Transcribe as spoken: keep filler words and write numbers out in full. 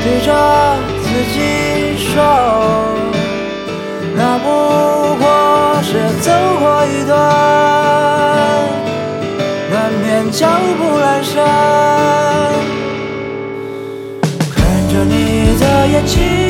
对着自己说，那不过是走过一段难免脚步阑珊。看着你的眼睛，